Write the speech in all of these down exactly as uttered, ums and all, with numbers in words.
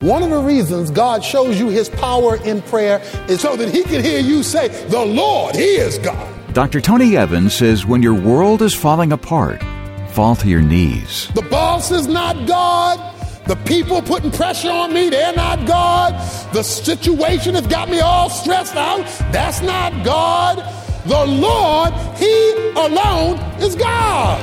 One of the reasons God shows you his power in prayer is so that he can hear you say, the Lord, he is God. Doctor Tony Evans says when your world is falling apart, fall to your knees. The boss is not God. The people putting pressure on me, they're not God. The situation has got me all stressed out. That's not God. The Lord, he alone is God.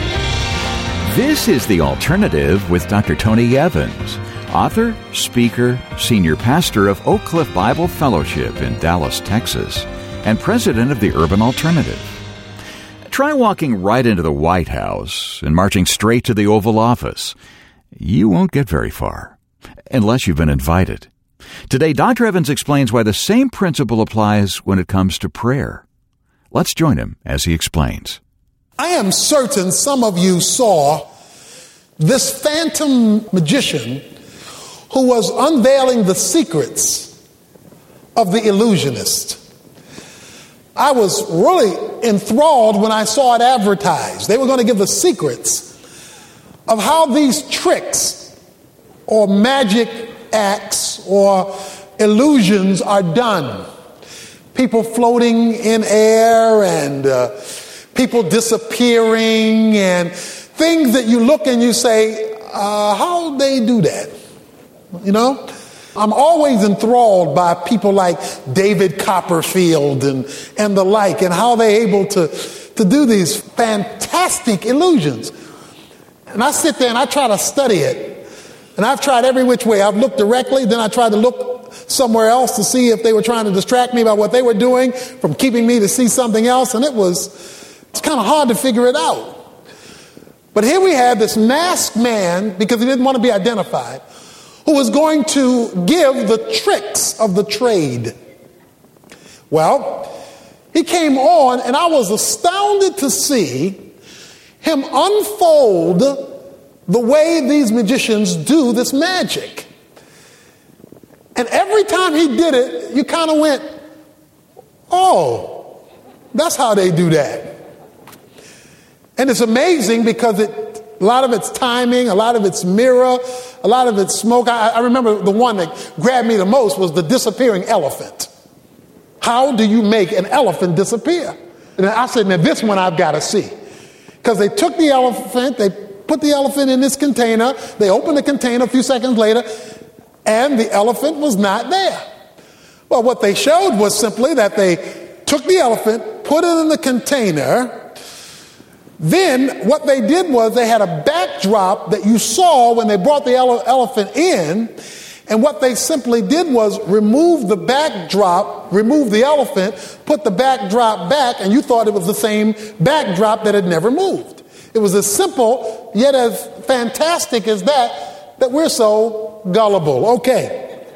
This is The Alternative with Doctor Tony Evans, author, speaker, senior pastor of Oak Cliff Bible Fellowship in Dallas, Texas, and president of the Urban Alternative. Try walking right into the White House and marching straight to the Oval Office. You won't get very far, unless you've been invited. Today, Doctor Evans explains why the same principle applies when it comes to prayer. Let's join him as he explains. I am certain some of you saw this phantom magician who was unveiling the secrets of the illusionist. I was really enthralled when I saw it advertised. They were going to give the secrets of how these tricks or magic acts or illusions are done. People floating in air and uh, people disappearing and things that you look and you say, uh, how they do that? You know? I'm always enthralled by people like David Copperfield and, and the like, and how they're able to, to do these fantastic illusions. And I sit there and I try to study it. And I've tried every which way. I've looked directly, then I tried to look somewhere else to see if they were trying to distract me by what they were doing from keeping me to see something else. And it was, it's kind of hard to figure it out. But here we had this masked man, because he didn't want to be identified, who was going to give the tricks of the trade. Well, he came on, and I was astounded to see him unfold the way these magicians do this magic. And every time he did it, you kind of went, oh, that's how they do that. And it's amazing because it, a lot of it's timing, a lot of it's mirror, a lot of it's smoke. I, I remember the one that grabbed me the most was the disappearing elephant. How do you make an elephant disappear? And I said, now this one I've got to see. Because they took the elephant, they put the elephant in this container, they opened the container a few seconds later, and the elephant was not there. Well, what they showed was simply that they took the elephant, put it in the container. Then what they did was they had a backdrop that you saw when they brought the ele- elephant in. And what they simply did was remove the backdrop, remove the elephant, put the backdrop back, and you thought it was the same backdrop that had never moved. It was as simple, yet as fantastic as that, that we're so gullible. Okay.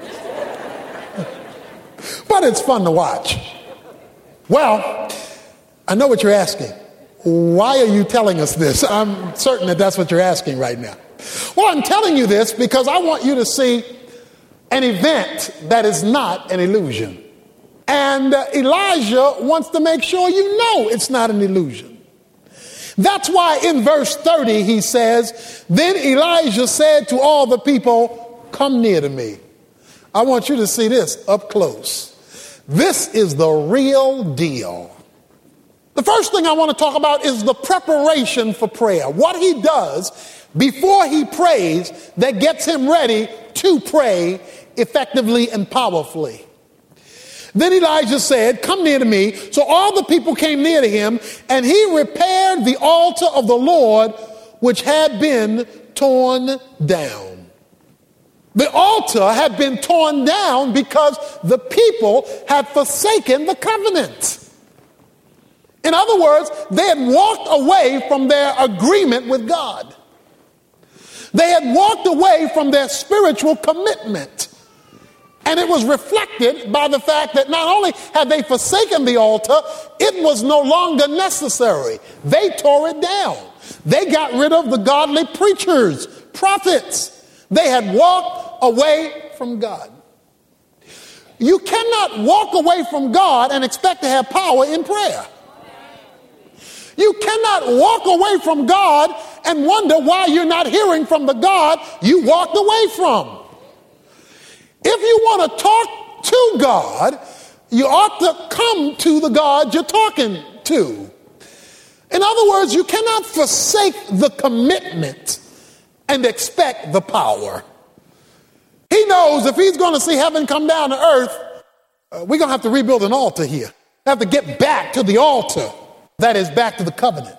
But it's fun to watch. Well, I know what you're asking. Why are you telling us this? I'm certain that that's what you're asking right now. Well, I'm telling you this because I want you to see an event that is not an illusion. And uh, Elijah wants to make sure you know it's not an illusion. That's why in verse thirty he says, then Elijah said to all the people, come near to me. I want you to see this up close. This is the real deal. The first thing I want to talk about is the preparation for prayer. What he does before he prays that gets him ready to pray effectively and powerfully. Then Elijah said, come near to me. So all the people came near to him, and he repaired the altar of the Lord, which had been torn down. The altar had been torn down because the people had forsaken the covenant. In other words, they had walked away from their agreement with God. They had walked away from their spiritual commitment. And it was reflected by the fact that not only had they forsaken the altar, it was no longer necessary. They tore it down. They got rid of the godly preachers, prophets. They had walked away from God. You cannot walk away from God and expect to have power in prayer. You cannot walk away from God and wonder why you're not hearing from the God you walked away from. If you want to talk to God, you ought to come to the God you're talking to. In other words, you cannot forsake the commitment and expect the power. He knows if he's going to see heaven come down to earth, uh, we're going to have to rebuild an altar here. We have to get back to the altar. That is, back to the covenant.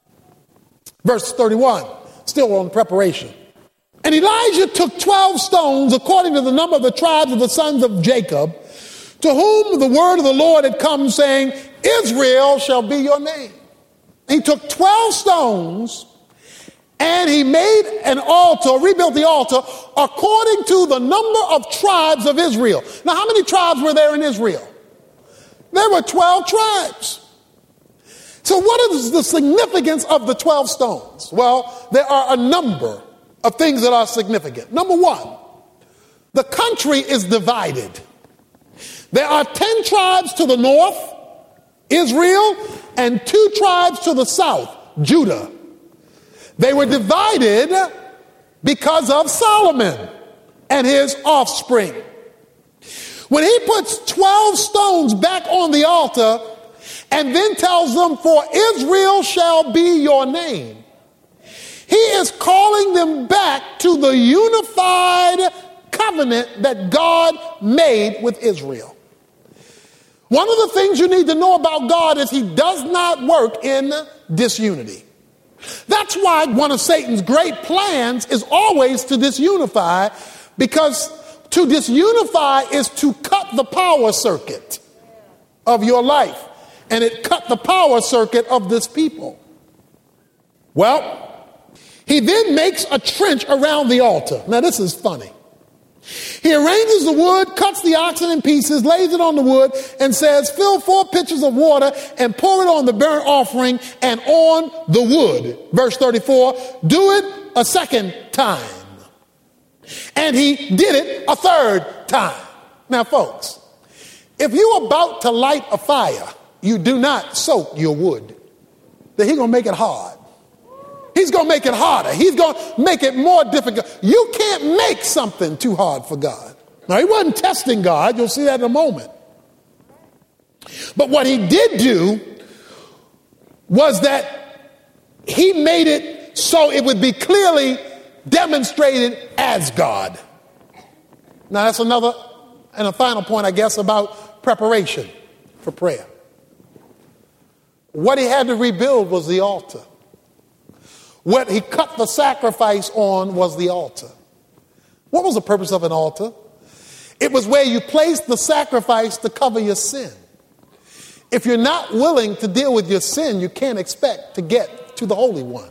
Verse thirty-one, still on preparation. And Elijah took twelve stones according to the number of the tribes of the sons of Jacob, to whom the word of the Lord had come, saying, Israel shall be your name. He took twelve stones and he made an altar, rebuilt the altar, according to the number of tribes of Israel. Now, how many tribes were there in Israel? There were twelve tribes. So what is the significance of the twelve stones? Well, there are a number of things that are significant. Number one, the country is divided. There are ten tribes to the north, Israel, and two tribes to the south, Judah. They were divided because of Solomon and his offspring. When he puts twelve stones back on the altar and then tells them, for Israel shall be your name, he is calling them back to the unified covenant that God made with Israel. One of the things you need to know about God is he does not work in disunity. That's why one of Satan's great plans is always to disunify, because to disunify is to cut the power circuit of your life. And it cut the power circuit of this people. Well, he then makes a trench around the altar. Now, this is funny. He arranges the wood, cuts the oxen in pieces, lays it on the wood, and says, fill four pitchers of water and pour it on the burnt offering and on the wood. Verse thirty-four, do it a second time. And he did it a third time. Now, folks, if you're about to light a fire, you do not soak your wood. Then he's going to make it hard. He's going to make it harder. He's going to make it more difficult. You can't make something too hard for God. Now, he wasn't testing God. You'll see that in a moment. But what he did do was that he made it so it would be clearly demonstrated as God. Now, that's another and a final point, I guess, about preparation for prayer. What he had to rebuild was the altar. What he cut the sacrifice on was the altar. What was the purpose of an altar? It was where you placed the sacrifice to cover your sin. If you're not willing to deal with your sin, you can't expect to get to the Holy One.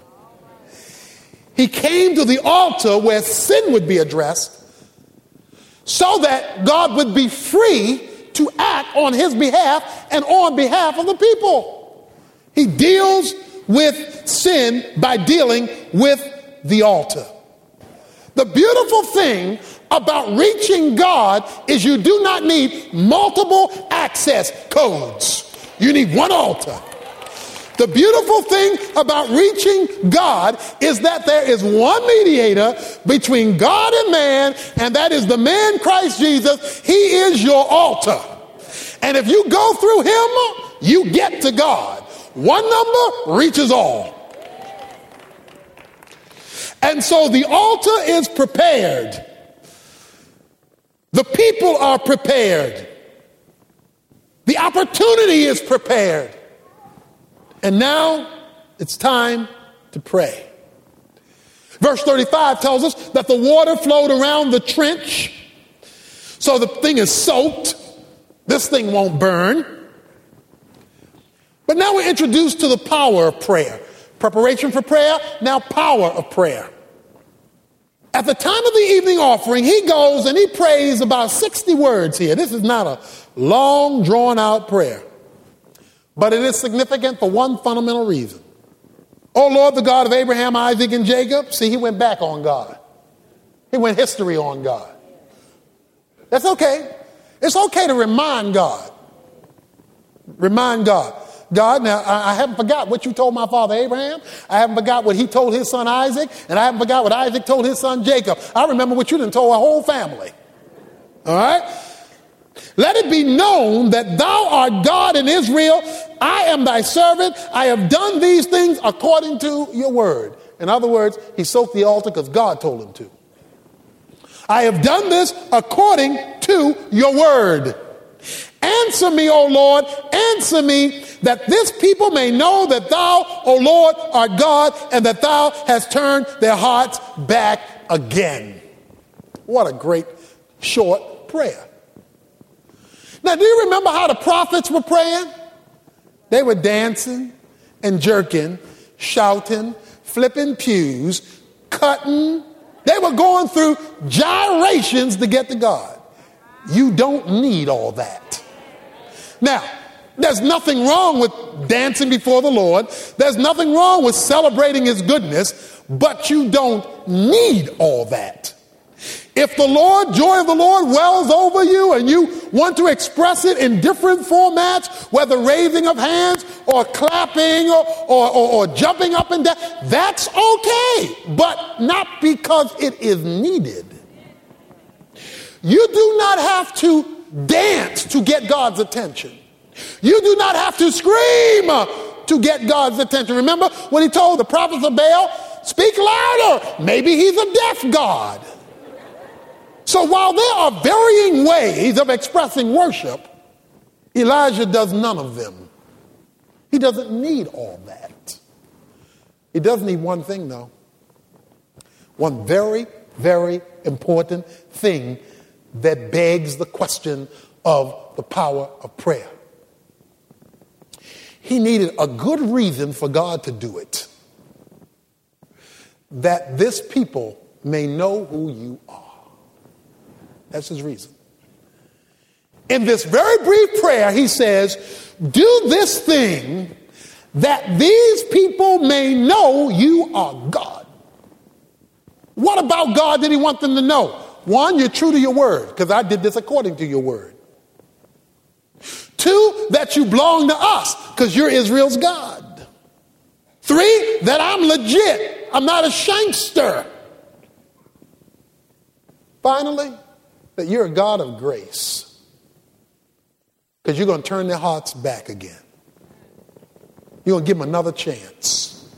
He came to the altar where sin would be addressed so that God would be free to act on his behalf and on behalf of the people. He deals with sin by dealing with the altar. The beautiful thing about reaching God is you do not need multiple access codes. You need one altar. The beautiful thing about reaching God is that there is one mediator between God and man, and that is the man Christ Jesus. He is your altar. And if you go through him, you get to God. One number reaches all. And so the altar is prepared. The people are prepared. The opportunity is prepared. And now it's time to pray. Verse thirty-five tells us that the water flowed around the trench. So the thing is soaked. This thing won't burn. But now we're introduced to the power of prayer. Preparation for prayer, now power of prayer. At the time of the evening offering, he goes and he prays about sixty words here. This is not a long, drawn-out prayer. But it is significant for one fundamental reason. Oh, Lord, the God of Abraham, Isaac, and Jacob. See, he went back on God. He went history on God. That's okay. It's okay to remind God. Remind God. God, now, I haven't forgot what you told my father Abraham. I haven't forgot what he told his son Isaac. And I haven't forgot what Isaac told his son Jacob. I remember what you done told our whole family. All right? Let it be known that thou art God in Israel. I am thy servant. I have done these things according to your word. In other words, he soaked the altar because God told him to. I have done this according to your word. Answer me, O Lord, answer me, that this people may know that thou, O Lord, art God, and that thou hast turned their hearts back again. What a great short prayer. Now, do you remember how the prophets were praying? They were dancing and jerking, shouting, flipping pews, cutting. They were going through gyrations to get to God. You don't need all that. Now, there's nothing wrong with dancing before the Lord. There's nothing wrong with celebrating his goodness, but you don't need all that. If the Lord, joy of the Lord wells over you and you want to express it in different formats, whether raising of hands or clapping or, or, or, or jumping up and down, that's okay, but not because it is needed. You do not have to dance to get God's attention. You do not have to scream to get God's attention. Remember when he told the prophets of Baal, speak louder. Maybe he's a deaf God. So while there are varying ways of expressing worship, Elijah does none of them. He doesn't need all that. He does need one thing, though. One very, very important thing that begs the question of the power of prayer. He needed a good reason for God to do it. That this people may know who you are. That's his reason. In this very brief prayer, he says, do this thing that these people may know you are God. What about God did he want them to know? One, you're true to your word, because I did this according to your word. Two, that you belong to us, because you're Israel's God. Three, that I'm legit. I'm not a shankster. Finally, that you're a God of grace, because you're going to turn their hearts back again. You're going to give them another chance.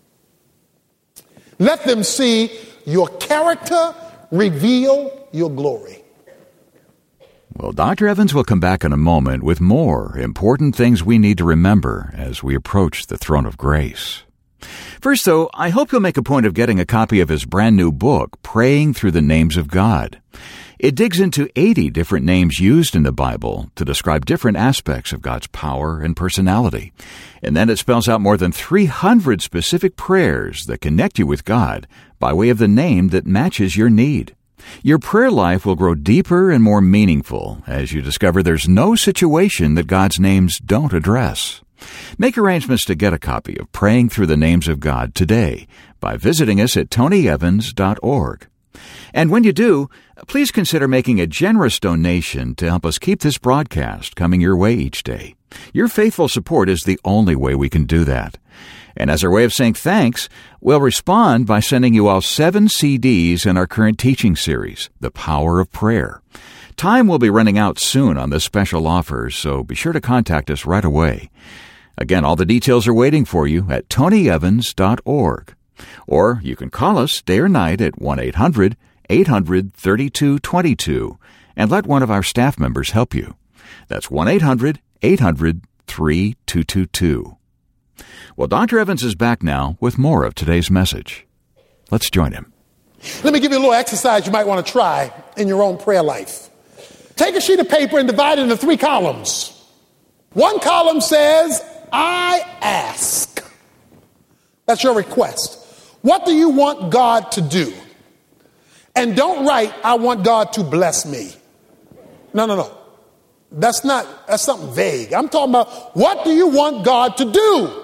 Let them see your character, reveal your glory. Well, Doctor Evans will come back in a moment with more important things we need to remember as we approach the throne of grace. First, though, I hope you'll make a point of getting a copy of his brand new book, Praying Through the Names of God. It digs into eighty different names used in the Bible to describe different aspects of God's power and personality. And then it spells out more than three hundred specific prayers that connect you with God by way of the name that matches your need. Your prayer life will grow deeper and more meaningful as you discover there's no situation that God's names don't address. Make arrangements to get a copy of Praying Through the Names of God today by visiting us at tony evans dot org. And when you do, please consider making a generous donation to help us keep this broadcast coming your way each day. Your faithful support is the only way we can do that. And as our way of saying thanks, we'll respond by sending you all seven C Ds in our current teaching series, The Power of Prayer. Time will be running out soon on this special offer, so be sure to contact us right away. Again, all the details are waiting for you at tony evans dot org. Or you can call us day or night at one eight hundred eight hundred thirty-two twenty-two and let one of our staff members help you. That's one eight hundred eight hundred thirty-two twenty-two. Well, Doctor Evans is back now with more of today's message. Let's join him. Let me give you a little exercise you might want to try in your own prayer life. Take a sheet of paper and divide it into three columns. One column says, I ask. That's your request. What do you want God to do? And don't write, I want God to bless me. No, no, no. That's not, that's something vague. I'm talking about, what do you want God to do?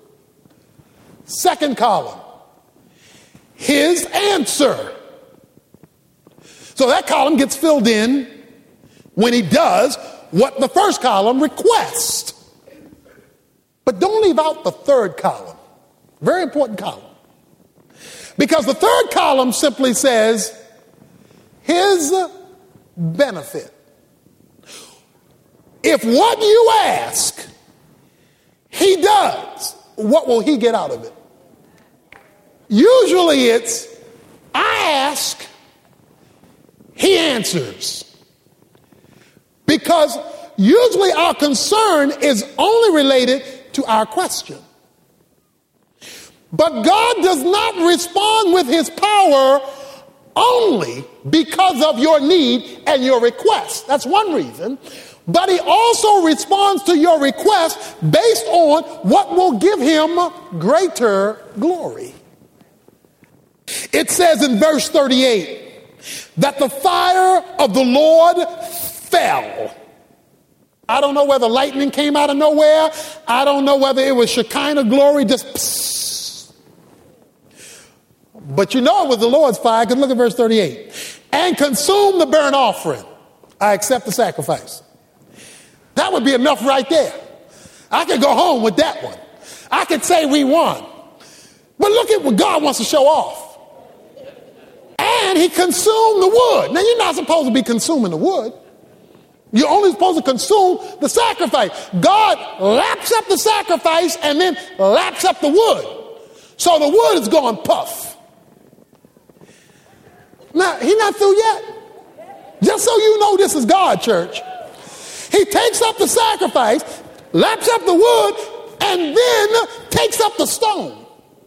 Second column, his answer. So that column gets filled in when he does what the first column requests. But don't leave out the third column. Very important column. Because the third column simply says, his benefit. If what you ask, he does, what will he get out of it? Usually it's, I ask, he answers. Because usually our concern is only related to our question. But God does not respond with his power only because of your need and your request. That's one reason. But he also responds to your request based on what will give him greater glory. It says in verse thirty-eight that the fire of the Lord fell. I don't know whether lightning came out of nowhere. I don't know whether it was Shekinah glory, just psst. But you know it was the Lord's fire, because look at verse thirty-eight. And consume the burnt offering. I accept the sacrifice. That would be enough right there. I could go home with that one. I could say we won. But look at what God wants to show off. And he consumed the wood. Now, you're not supposed to be consuming the wood. You're only supposed to consume the sacrifice. God laps up the sacrifice and then laps up the wood. So the wood is going puff. Now, he's not through yet. Just so you know this is God, church. He takes up the sacrifice, laps up the wood, and then takes up the stone.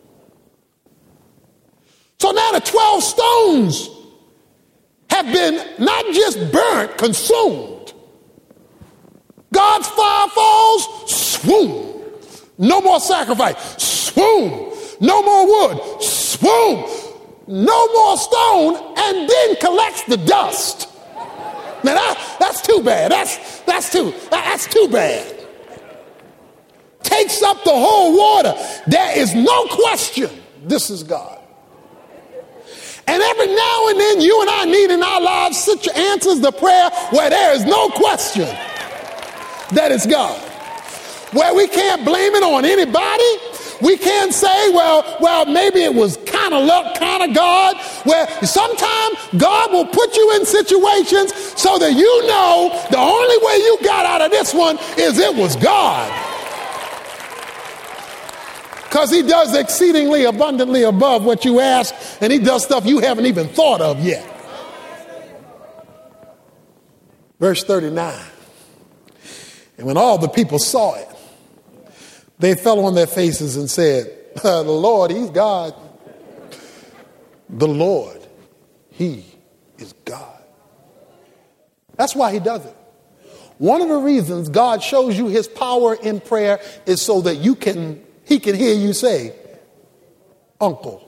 So now the twelve stones have been not just burnt, consumed. God's fire falls, swoon. No more sacrifice, swoon. No more wood, swoon. No more stone, and then collects the dust. Now that, that's too bad. That's that's too that's too bad. Takes up the whole water. There is no question. This is God. And every now and then, you and I need in our lives such answers to prayer where there is no question that it's God. Where we can't blame it on anybody. We can't say, well, well, maybe it was kind of luck, kind of God. Where sometimes God will put you in situations so that you know the only way you got out of this one is it was God. Because he does exceedingly abundantly above what you ask, and he does stuff you haven't even thought of yet. Verse thirty-nine. And when all the people saw it, they fell on their faces and said, the Lord, he's God. The Lord, he is God. That's why he does it. One of the reasons God shows you his power in prayer is so that you can, he can hear you say, uncle.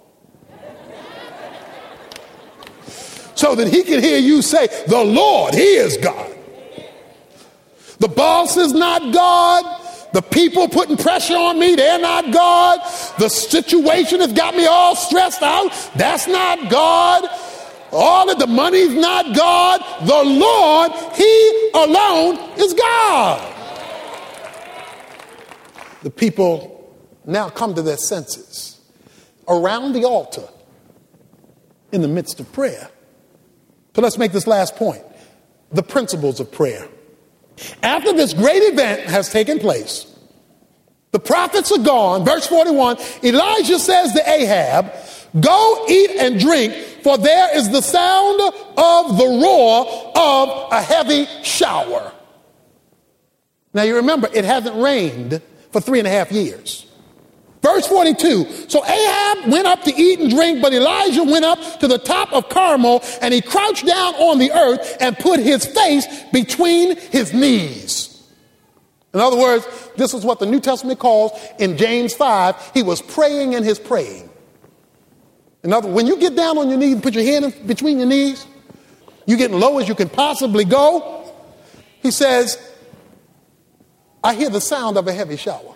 So that he can hear you say, the Lord, he is God. The boss is not God. The people putting pressure on me, they're not God. The situation has got me all stressed out. That's not God. All of the money's not God. The Lord, he alone is God. The people now come to their senses around the altar in the midst of prayer. So let's make this last point. The principles of prayer. After this great event has taken place, the prophets are gone. Verse forty-one, Elijah says to Ahab, go eat and drink, for there is the sound of the roar of a heavy shower. Now you remember, it hasn't rained for three and a half years. Verse forty-two, so Ahab went up to eat and drink, but Elijah went up to the top of Carmel, and he crouched down on the earth and put his face between his knees. In other words, this is what the New Testament calls in James five, he was praying in his praying. In other words, when you get down on your knees and put your hand in between your knees, you're getting low as you can possibly go. He says, I hear the sound of a heavy shower.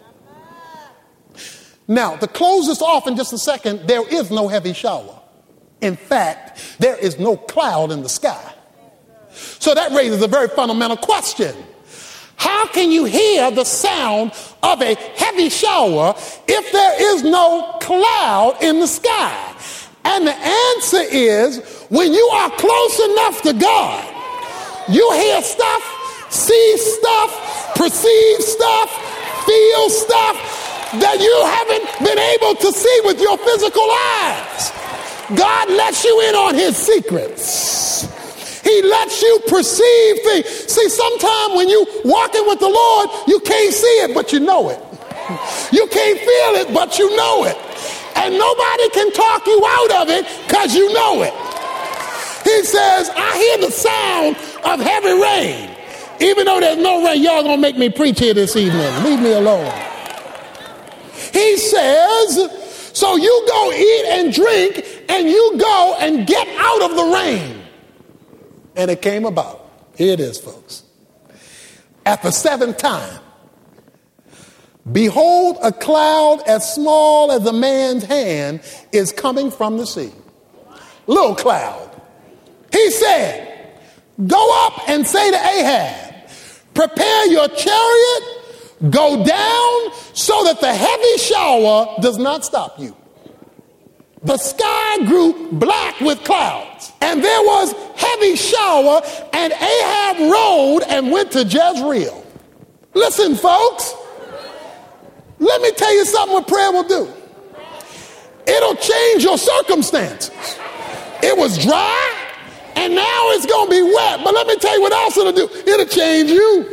Now, to close this off in just a second, there is no heavy shower. In fact, there is no cloud in the sky. So that raises a very fundamental question. How can you hear the sound of a heavy shower if there is no cloud in the sky? And the answer is, when you are close enough to God, You hear stuff, see stuff, perceive stuff, feel stuff that you haven't been able to see with your physical eyes. God lets you in on his secrets. He lets you perceive things. See, sometimes when you walking with the Lord, you can't see it, but you know it. You can't feel it, but you know it. And nobody can talk you out of it because you know it. He says, I hear the sound of heavy rain. Even though there's no rain, y'all gonna make me preach here this evening. Leave me alone. He says, so you go eat and drink and you go and get out of the rain. And it came about. Here it is, folks. At the seventh time, behold, a cloud as small as a man's hand is coming from the sea. Little cloud. He said, go up and say to Ahab, prepare your chariot, go down so that the heavy shower does not stop you. The sky grew black with clouds, and there was heavy shower, and Ahab rode and went to Jezreel. Listen, folks, let me tell you something what prayer will do. It'll change your circumstances. It was dry, and now it's going to be wet. But let me tell you what else it'll do. It'll change you.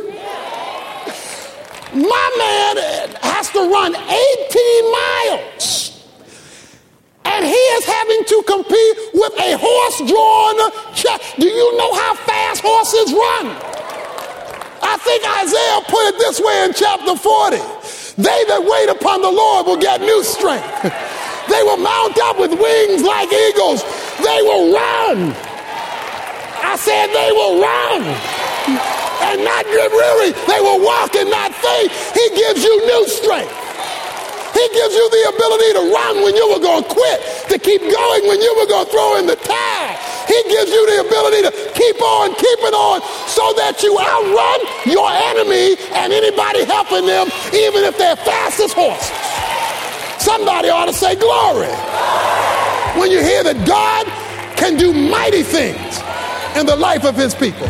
My man has to run eighteen miles. And he is having to compete with a horse-drawn chariot. Do you know how fast horses run? I think Isaiah put it this way in chapter forty. They that wait upon the Lord will get new strength. They will mount up with wings like eagles. They will run. I said they will run and not get weary. They will walk and not faint. He gives you new strength. He gives you the ability to run when you were going to quit, to keep going when you were going to throw in the towel. He gives you the ability to keep on, keeping on, so that you outrun your enemy and anybody helping them, even if they're fast as horses. Somebody ought to say glory when you hear that God can do mighty things in the life of his people.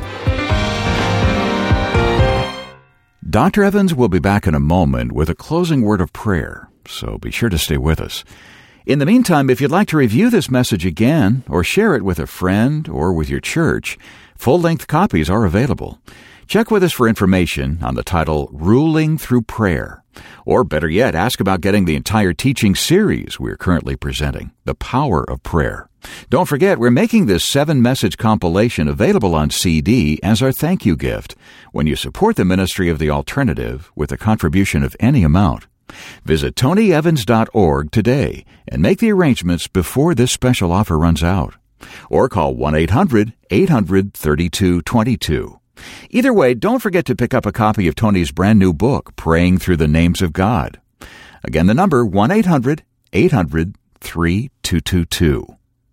Doctor Evans will be back in a moment with a closing word of prayer, so be sure to stay with us. In the meantime, if you'd like to review this message again or share it with a friend or with your church, full-length copies are available. Check with us for information on the title Ruling Through Prayer. Or better yet, ask about getting the entire teaching series we're currently presenting, The Power of Prayer. Don't forget, we're making this seven-message compilation available on C D as our thank you gift when you support the ministry of The Alternative with a contribution of any amount. Visit tony evans dot org today and make the arrangements before this special offer runs out. Or call one eight hundred eight hundred thirty-two twenty-two. Either way, don't forget to pick up a copy of Tony's brand new book, Praying Through the Names of God. Again, the number one eight hundred eight hundred thirty-two twenty-two.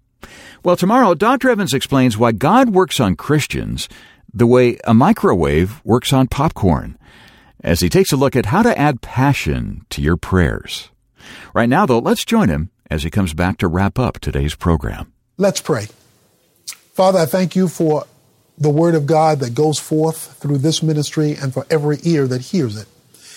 Well, tomorrow, Doctor Evans explains why God works on Christians the way a microwave works on popcorn, as he takes a look at how to add passion to your prayers. Right now, though, let's join him as he comes back to wrap up today's program. Let's pray. Father, I thank you for the word of God that goes forth through this ministry and for every ear that hears it.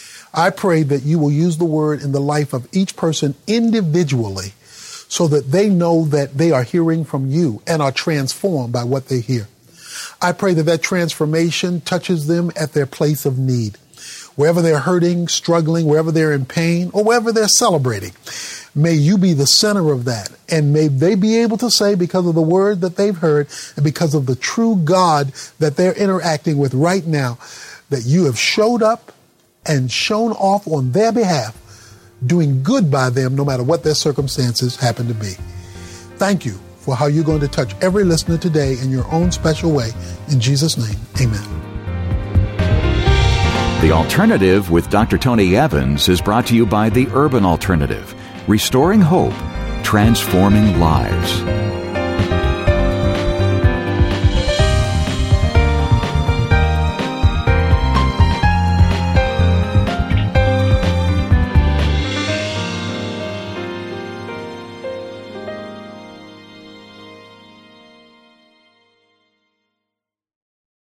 I pray that you will use the word in the life of each person individually so that they know that they are hearing from you and are transformed by what they hear. I pray that that transformation touches them at their place of need. Wherever they're hurting, struggling, wherever they're in pain, or wherever they're celebrating, may you be the center of that. And may they be able to say, because of the word that they've heard and because of the true God that they're interacting with right now, that you have showed up and shown off on their behalf, doing good by them no matter what their circumstances happen to be. Thank you for how you're going to touch every listener today in your own special way. In Jesus' name, amen. The Alternative with Doctor Tony Evans is brought to you by the Urban Alternative, restoring hope, transforming lives.